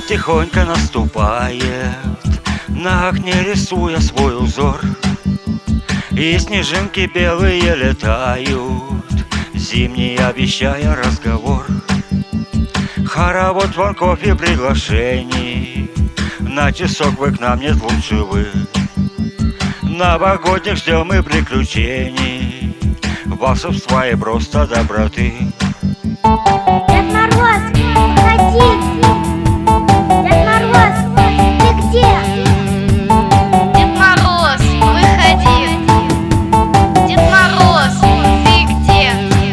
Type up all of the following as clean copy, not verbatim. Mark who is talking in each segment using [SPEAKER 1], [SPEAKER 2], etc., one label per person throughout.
[SPEAKER 1] Год тихонько наступает, на окне рисуя свой узор, и снежинки белые летают, зимние обещая разговор. Хоровод звонков и приглашений, на часок вы к нам, нет лучше вы. Новогодних ждем и приключений, волшебства и просто доброты.
[SPEAKER 2] Дед Мороз, выходи! Дед Мороз, ты где?
[SPEAKER 3] Дед Мороз, выходи! Дед Мороз, ты где?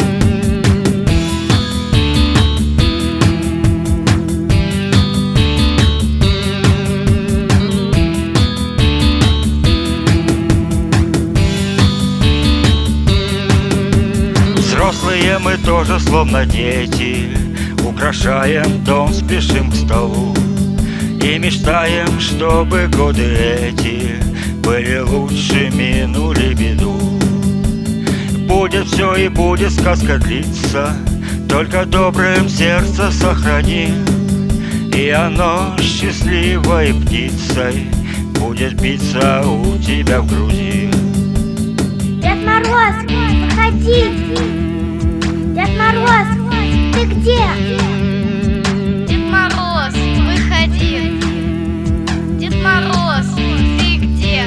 [SPEAKER 1] Взрослые мы тоже словно дети, украшаем дом, спешим к столу и мечтаем, чтобы годы эти были лучше, минули беду. Будет все и будет сказка длиться, только добрым сердце сохрани, и оно счастливой птицей будет биться у тебя в груди.
[SPEAKER 2] Дед Мороз, выходи! Дед Мороз, ты где?
[SPEAKER 3] Дед Мороз, выходи! Дед Мороз, ты где?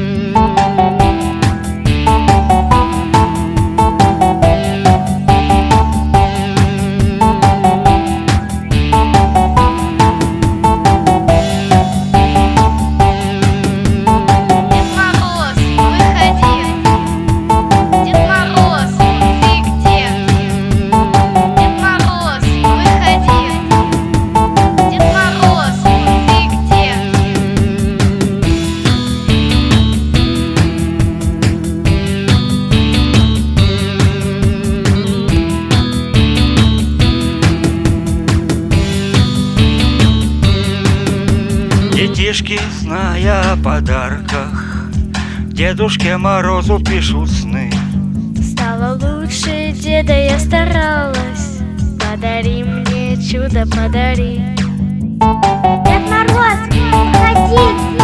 [SPEAKER 1] Детишки, зная о подарках, Дедушке Морозу пишут сны.
[SPEAKER 4] Стало лучше, деда, я старалась. Подари мне чудо, подари.
[SPEAKER 2] Дед Мороз, выходи!